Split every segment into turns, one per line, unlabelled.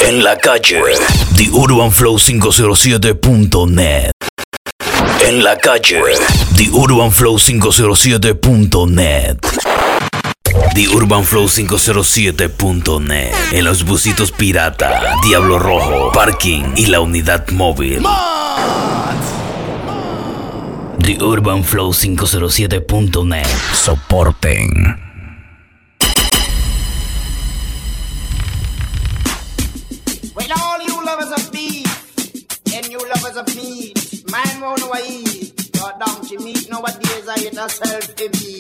En la calle, TheUrbanFlow507.net. En la calle, TheUrbanFlow507.net. TheUrbanFlow507.net. En los busitos pirata, Diablo Rojo, Parking y la unidad móvil. TheUrbanFlow507.net. Soporten.
Well, all you lovers of beef and you lovers of meat, mine won't know I eat. Your donkey meat nowadays I eat herself to be.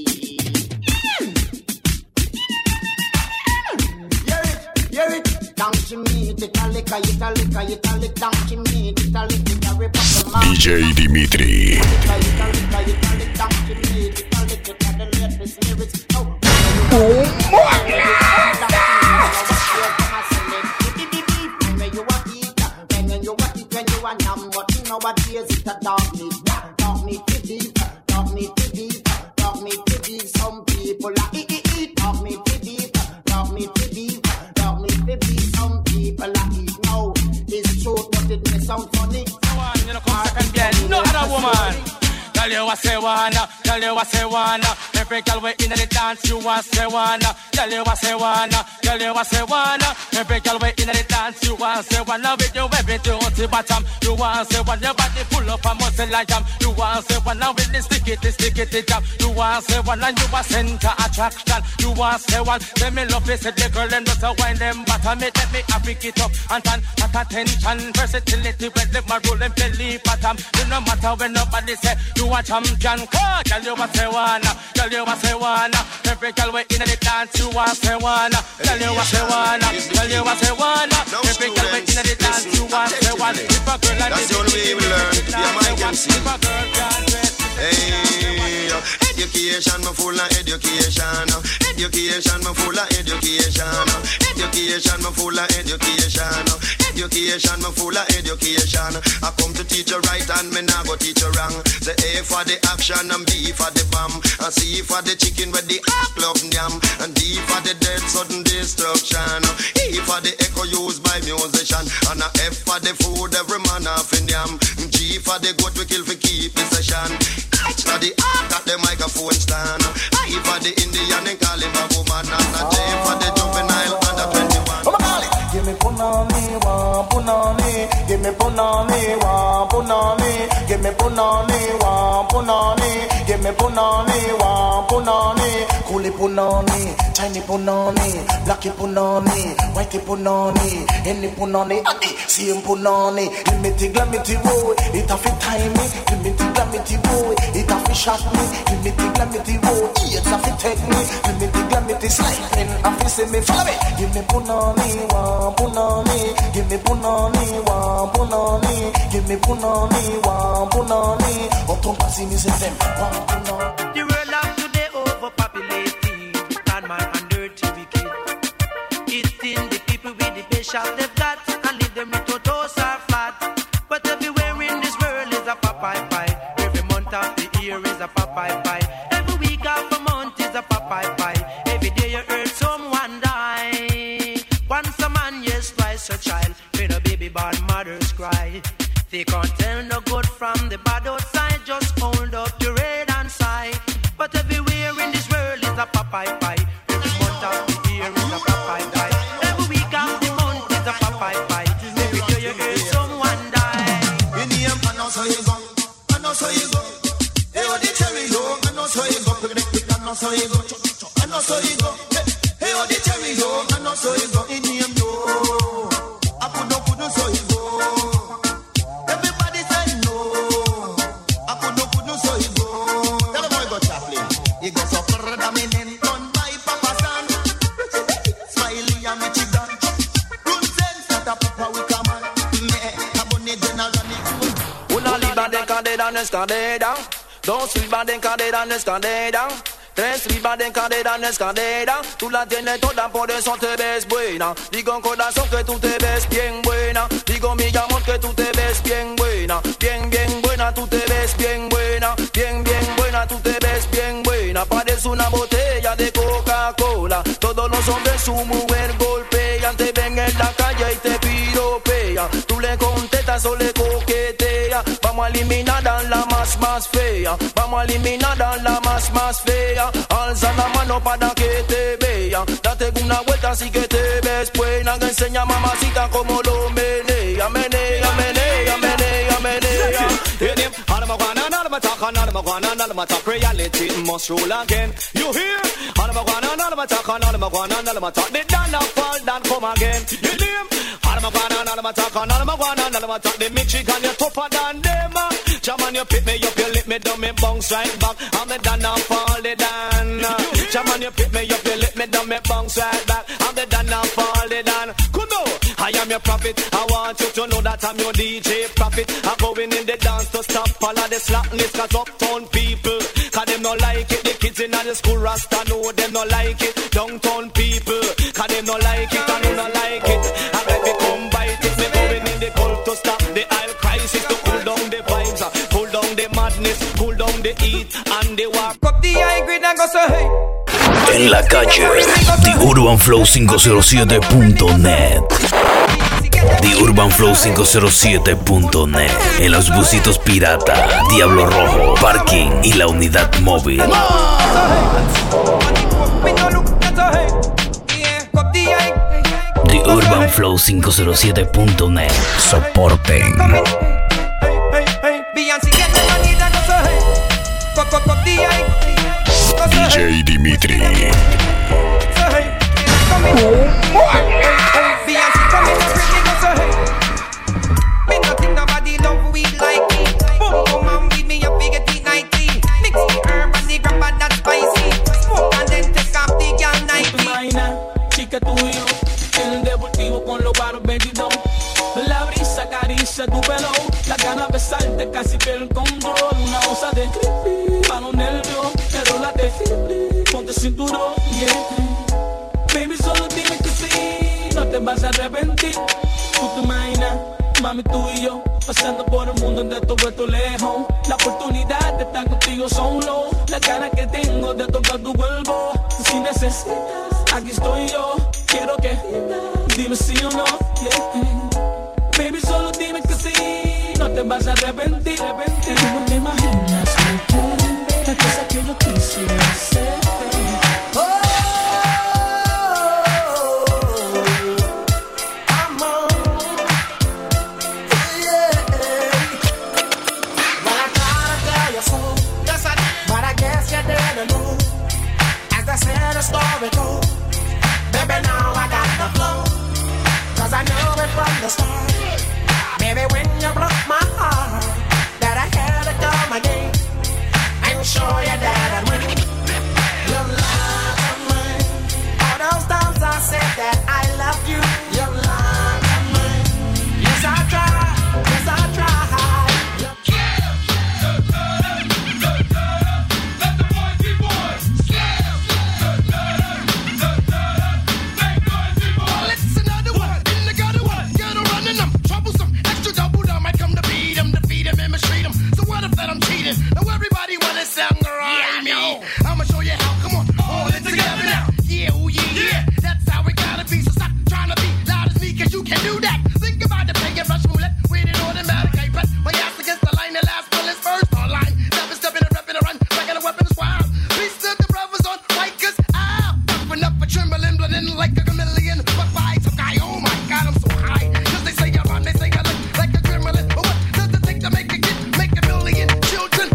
Hear it, donkey meat, italic, donkey meat, italic,
DJ Dimitri.
Nowadays it's a dog meat to beef, dog meat to beef. Some people are eat dog meat to beef, dog meat to beef. Some people are eat. No, it's true, but it may sound funny.
You know, come second girl, no other woman. Tell you what say wanna. Every girl we in the dance, you want say wanna. Tell you what say wanna. Every girl we in the dance, you want say wanna. With you everything on the bottom, you want say wanna. Your body full up a muscle like jam. You want say wanna with the sticky jam. You want say wanna, you a center attraction. You want say one. Let me love this, the girl and just a wine them bottom. Let me pick it up and turn at attention. Versatility with them a roll and belly bottom. You no matter when nobody say you a champion. Tell you what say wanna. Every girl we in the dance, you want say wanna. Tell you what say wanna. Every girl we in the dance, you want say wanna. If a girl like
that's the only way we learn. Yeah, my MC.
If a girl can't dress.
Hey, education, me full of education. Education, me full of education. Education, me full of education. Education, me full of education. I come to teach you right and me nah go teach you wrong. The A for the action and B for the bomb. And C for the chicken with the club yam. And D for the dead sudden destruction. E for the echo used by musician. And a F for the food every man off in yam. G for the goat we kill for keep the session. H for the art at the microphone stand. I for the Indian and call him a woman. And a J for the juvenile under 21.
Give me punani, wa punani. Give me punani, wa punani. Give me punani, wa punani. Give me punani, wa punani. Coolie punani, Chinese punani, blacky punani, whitey punani, any punani, same punani. Limity glamity boy, it a fit time me. Limity glamity boy, it a fit shot me. Limity glamity boy, it a fit take me. Limity glamity sliding, a fit see me follow me. Give me punani, wa punani. Give me punani, wa punani. Give me punani, wa punani. Otomba see me say them, wa punani.
The world of today overpopulated, bad man and dirty wicked. Eating the people with the patience they've got, and leave them with toes are flat. But everywhere in this world is a Popeye pie. Every month of the year is a Popeye pie. Every week of the month is a Popeye pie. Every day you heard someone die. Once a man, yes, twice a child. When a baby born, mothers cry. They can't tell no good from the bad outside. Just hold up your head and sigh. But everywhere in this world is a Popeye pie. Every month of the year is a Popeye pie. Every week of the month is a Popeye pie. Every day you hear someone die.
In the end, I know so you go. Hey, what the cherry go? I know so you go. I know so you go. Hey, what the cherry go? I know so you go. In the end, no. I put no so you go. Everybody say no. I put no so you go. Tell the boy go Chaplin. He goes up for the minute. Done by Papa San. Smiley and Michigan. Good sense that a papa we come on. Abonne generally.
Una liba de cadera no escalera. Dos libas de cadera no escalera. Tres libas de cadera no escalera. Tú la tienes toda, por eso te ves buena. Digo corazón que tú te ves bien buena. Digo mi amor que tú te ves bien buena. Bien buena, tú te ves bien buena. Bien buena, tú te ves bien buena. Parece una botella de Coca-Cola. Todos los hombres su mujer golpean. Te ven en la calle y Tú le contestas o le coqueteas. Vamos a eliminar a la más fea. Vamos a eliminar a la más fea. Alza la mano para que te vea. Date una vuelta así que te ves buena. Que enseña mamacita como lo menea. Menea, menea, menea, menea. All of my guana, all of my talk, all of my guana, all of my talk. Reality must rule again. You hear? All of my guana, all of my talk, all of my guana, all of my talk. The Dana fall down, come again. You hear? All of my guana, all of my talk, all of my guana, all of my talk. The Michigan, you're tougher than them. Jaman, you pick me up, you lick me down, me bounce right back. I'm the Dana fall the down. Jaman, you pick me up, you lick me down, me bounce right back. I'm the Dana fall the down. Come on, I am your prophet. I want you to know that I'm your DJ prophet. I'm going in the dance to stop all of the slackness. Cause uptown people, cause them no like it. The kids in the school rasta know them no like it. Downtown people, cause them no like it. And who no like it, I bet me come bite it. Me going in the cult to stop the aisle crisis. To cool down the vibes, cool down the madness, cool down the heat and the walk up the high grade and go so hey.
En la calle, TheUrbanFlow507.net. TheUrbanFlow507.net. En los busitos pirata, Diablo Rojo, Parking y la unidad móvil. TheUrbanFlow507.net. Soporten.
DJ Dimitri.
Chica tuyo, en el deportivo con los baros 22. La brisa acaricia tu pelo, la gana de besarte casi pierde el control. Una onza de creepy, pa' los nervios, enrólate, ponte cinturón, yeah. Baby, solo dime que sí, no te vas a arrepentir. Tú te imaginas, mami, tú y yo, pasando por el mundo de todo esto lejos. La oportunidad de estar contigo solo, la cara que tengo de tocar tu cuerpo. Si necesitas, aquí estoy yo, quiero que dime si o no, yeah. Baby, solo dime que sí, no te vas a arrepentir. Tú no te imaginas la cosa que yo quisiera hacer.
Story goes, baby, now I got the flow, cause I knew it from the start. Baby, when you broke my heart, that I had to come again and show you that I'd win. Your love of mine, all those times I said that I love you. Your love of mine, yes I tried, yes I tried.
Now everybody wanna sound around me. I'ma show you how. Come on, hold it together now. Yeah, oh yeah, yeah. That's how it gotta be. So stop trying to be loud as me, cause you can do that. Think about the play and rush roulette with an automatic. I press my ass against the line. The last one is first online. Never stepping and repping a run. Back a weapon is wild. Peace to the brothers on bikers. Open up a trembling, blending like a chameleon. But by some guy, oh my god, I'm so high. Cause they say I run, they say I look like a gremlin. But what does it take to make a kid, make a million children?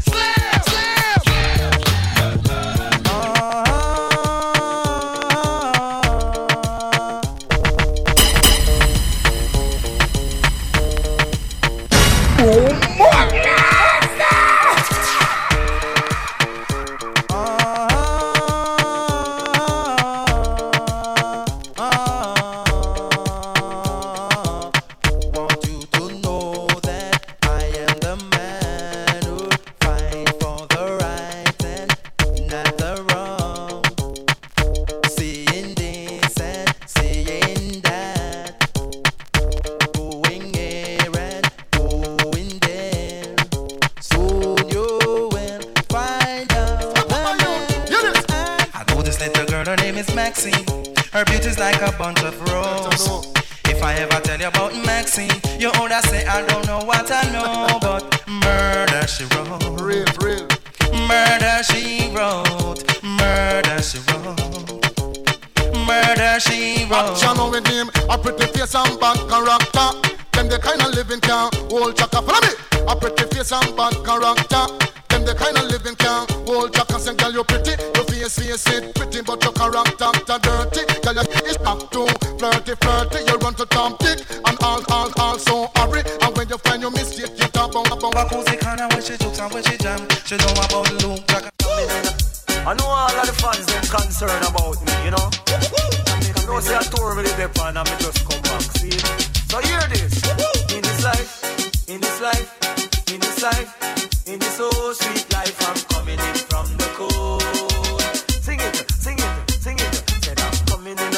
If I ever tell you about Maxine, you older say I don't know what I know, but murder she wrote.
Real.
Murder she wrote. Murder she wrote. Murder she wrote.
Action with him, a pretty face and bad character. Them the kind of living can hold chaka. Follow me. A pretty face and bad character. Them the kind of living can hold chaka. Say girl you pretty, your face it pretty, but your character dirty. Girl you is back to flirty. You run to Tom Dick and all so hurry. And when you find your mistake, you talk about.
Bakuzi kinda when she jokes and when she jam. She know about the loop chaka.
I know all of the fans them concerned about me, you know. I know say I tour with the Japan and me just come back, see. So hear this. In this life, in this so sweet life, I'm coming in from the cold. Sing it. Said I'm coming in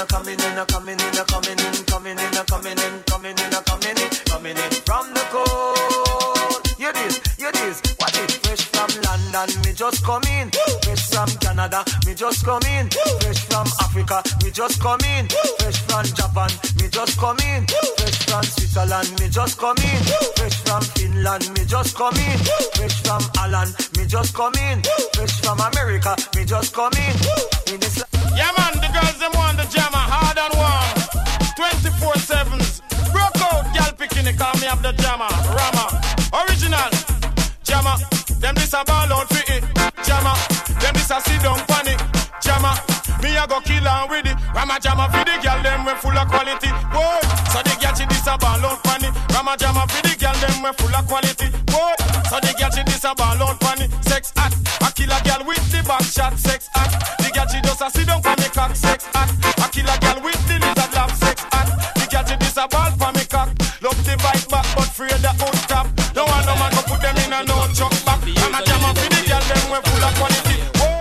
from the cold. Hear this. What it? Fresh from London, me just come in. Fresh from Canada, me just come in. Fresh from Africa, me just come in. Fresh from Japan, me just come in. Fresh from Switzerland, me just come in. Fresh from Finland, me just come in. Fresh from Holland, me just come in. Fresh from America, me just come in.
Yeah man, the girls them want the jammer, hard and warm. 24/7s. Broke out, gal picking it, call me up the jammer. Rama, original jammer. Them this a ball out for it. Jammer, them this a sit down panic. Jammer, me a go kill and with it. Rama jammer for the gal, them we full of quality. Whoa, so the gal she this a ball out panic. Rama jammer for the gal, them we full of quality. Whoa, so the gal she this a ball out panic. Sex act, I kill a gal with the back shot. Sex act, the gal she just a sit down for me cock. Sex act, I kill a gal with the lizard lap. Sex act, the gal she this a ball for me cock. Love the bike back, but fear the out top. Don't want no man to put them in a no chuck back. I'm a jammer for the girl, them we full of quality.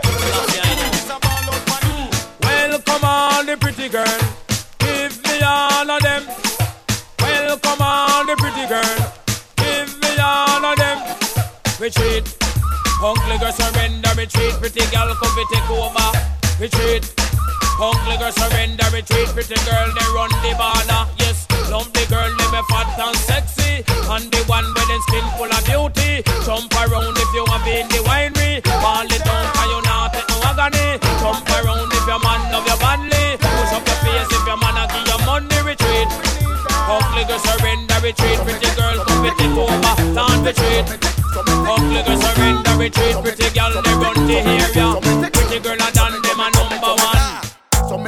Well, come on, the pretty girl. Give me all of them. Well, come on, the pretty girl. Give me all of them. Retreat. Hungry girl surrender, retreat. Pretty girl come to take over. Retreat. Hungry girl surrender, retreat. Pretty girl, they run the border. Yes, love the girl, they be fat and sexy. And the one with the skin full of beauty. Jump around if you want be in the winery. Ball it down and you not take no agony. Jump around if your man love your badly. Push up your face if your man a give you money. Retreat. Hungry girl surrender, retreat. Pretty girl come to take over. Don't retreat. Hungry girl surrender, retreat. Pretty girl, they run the area. Pretty girl a done them a number one.
Some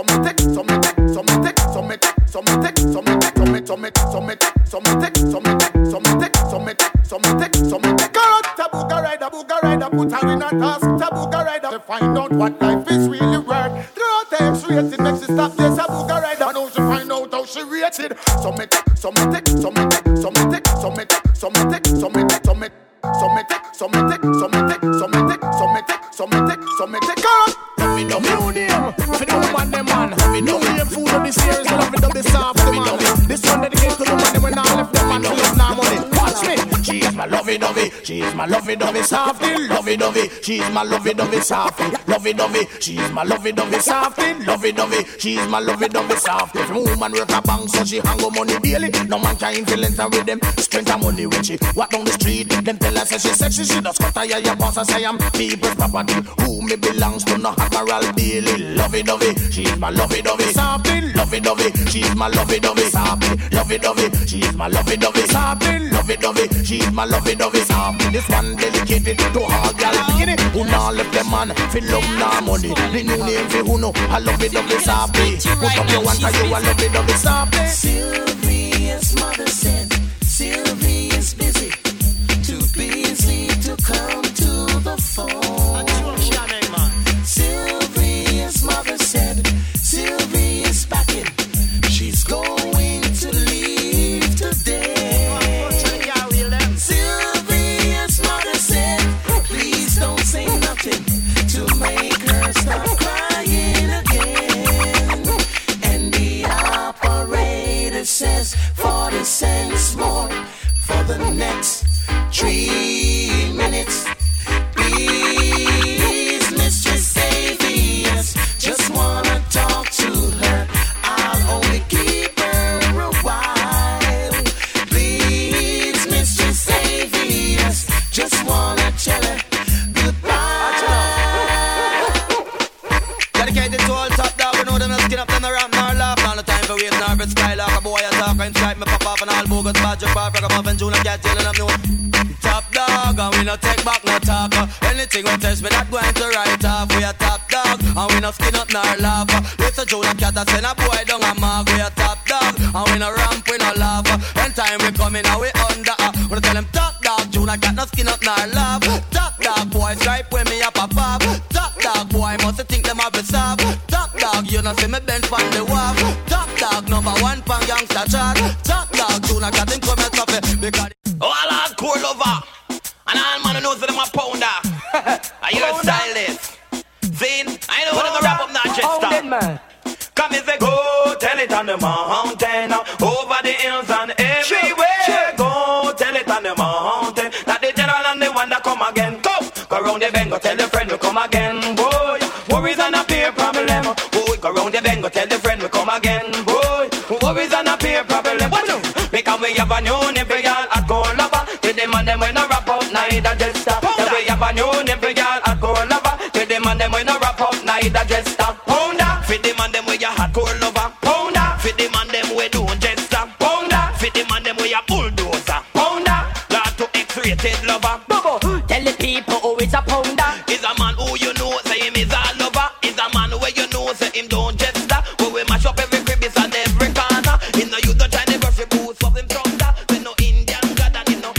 Tabuga rider, put her in a task. Tabuga rider, to find out what life is really worth. 3 times rated, makes it stop this. Tabuga rider, and now she find out how she rated. Some it.
New name, for the woman, them man. New name, food of this year is loving up the soft man. This one dedicated to the man when I left them man to love now money. Watch me. She is my lovey-dovey, she is my lovey-dovey softy, lovey-dovey, she is my lovey-dovey softy, lovey-dovey, she is my lovey-dovey softy, lovey-dovey, she is my lovey-dovey softy. If a woman work a bank so she hang up money daily, no man can influence her with them. Spend her money when she walk down the street, them tell her say she sexy, she does cut her your boss and say I'm people's property. Who me belongs to no Admiral Bailey, lovey-dovey, she is my lovey-dovey softy, lovey-dovey, she is my lovey-dovey softy, lovey-dovey, she is my lovey-dovey softy, lovey-dovey, she is my lovey-dovey softy. This one dedicated to all y'all beginning. Who now left them man, feel love now money. The new name for who know, I lovey-dovey softy. Put up your one for you, I lovey-dovey softy.
Sylvia's mother said, Sylvia is busy, too busy to come to the phone. Sylvia's mother said, Sylvia is packing, she's going to leave today. Sylvia's mother said, please don't say nothing to make her stop crying again. And the operator says 40 cents more for the next 3 minutes. Please, Mistress Davies, just wanna talk to her. I'll only keep her
try like a boy attack and strike me pop off and all bogus badger bar from up and June get telling them no top dog and we no take back no talk. Anything we test me not going to write off. We a top dog and we no skin up nor laugh. Listen June cat a send a boy down a mark. We a top dog and we no ramp we no laugh. Anytime we come in and we under we tell them top dog June cat no skin up nor laugh. Top dog boy stripe when me up a pop. Top dog boy must think them have a soft. Top dog you know see me bench from the wall. Top dog number one pan gangsta chart. Top dog June cat him come and stop it because
all hardcore lover and all man who knows that I'm a pounder. Are you a stylist? Zane, I know what I'm gonna wrap up Manchester. Come and say go tell it on the mountain, over the hills and everywhere. Go tell it on the mountain that the general and the one that come again. Go round the bend, go tell the friend we come again. Boy, worries and a peer problem. Boy, go round the bend, go tell the friend we come again. Boy, worries and a peer problem. Because we have a new nipple girl at Gold Lover. Till them and them we no wrap up, neither just stop. We have a new nipple girl at Gold Lover. Till them and them we no wrap up, neither just stop. Pounder, fit them and them we a hardcore lover. Pounder, fit them and them we don't just stop. Pounder, fit them and them we a bulldozer. Pounder, lot to X-rated lover.
Tell the people who is a pounder.
Is a man who you know say him is a lover. Is a man where you know say him don't just stop. Where we mash up every crib is and every corner. In the youth don't try to brush the boots of him thunder. We no Indian god and him no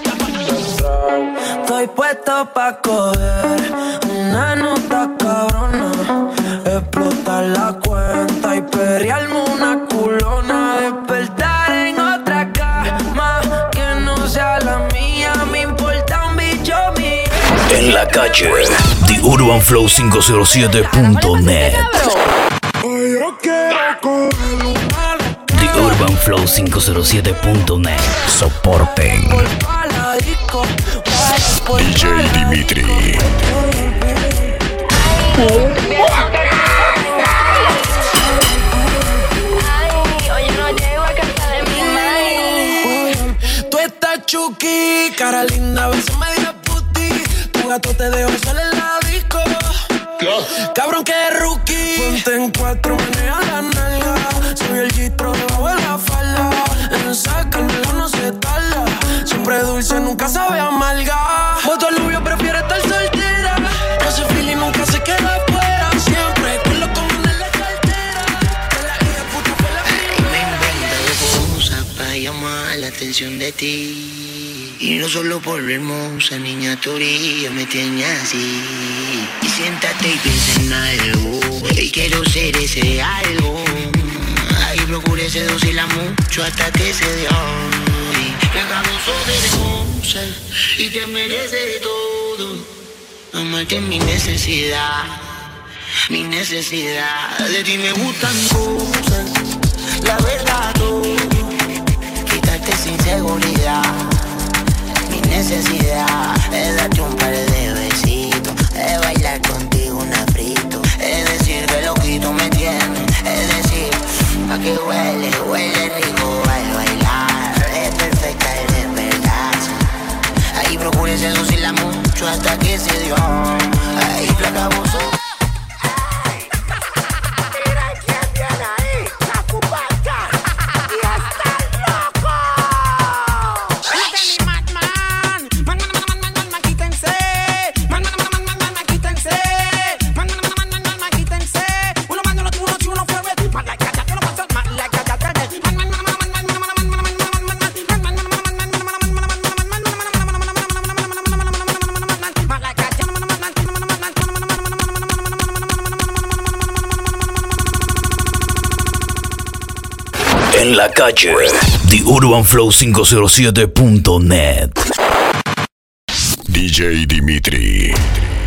Estoy puesto pa' coger una nota cabrona, explotar la cuenta y perrearme una culona, despertar en otra cama que no sea la mía, me importa un bicho mío.
En la calle, The Urban Flow 507.net. The Urban Flow 507.net. Soporten.
DJ Dimitri.
Tú estás chuki, cara linda, ves media puti. Tu gato te dejo solo en la disco. Cabrón que rookie. Ponte en cuatro, menea la nalga. Soy el gistro debajo de la falda. En esa canela no se tarda. Siempre dulce, nunca sabe amarga. Voto al novio, prefiere estar soltera. No se fila y nunca se queda afuera. Siempre con lo común en la cartera. Que la hija puta fue la primera.
Me invento cosas para llamar la atención de ti. Y no solo por lo hermosa, niña, tu orilla me tiene así. Y siéntate y piensa en algo. Y quiero ser ese algo. Ahí procuré seducirla mucho hasta que se dio. Me acabo de cosas y te merece todo. Amarte es mi necesidad. Mi necesidad. De ti me gustan cosas, la verdad todo. Quitarte sin seguridad. Mi necesidad es darte un par de besitos, es bailar contigo un afrito, es decir que loquito me tiene, es decir, pa' que huele rico al bailar, es perfecta, es verdad. Ahí procure seducirla mucho hasta que se dio, ahí flaca vos sos.
En la calle, The Urban Flow 507.net.
DJ Dimitri.